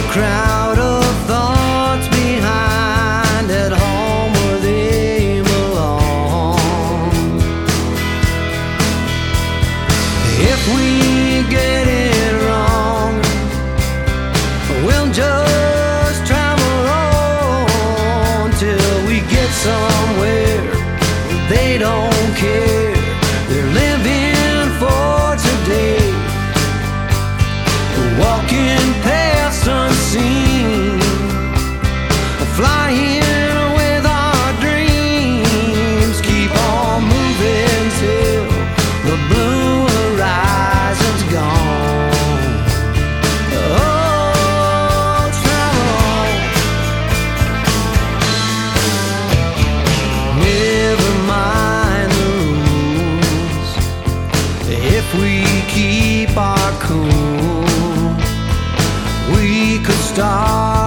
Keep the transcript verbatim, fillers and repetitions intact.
crowd of thoughts behind, at home where they belong. If we get it wrong, we'll just travel on till we get somewhere. They don't care, they're living for today, walking past unseen, flying with our dreams. Keep on moving till the blue horizon's gone. Oh, travel on. Never mind the rules if we keep our cool. We could start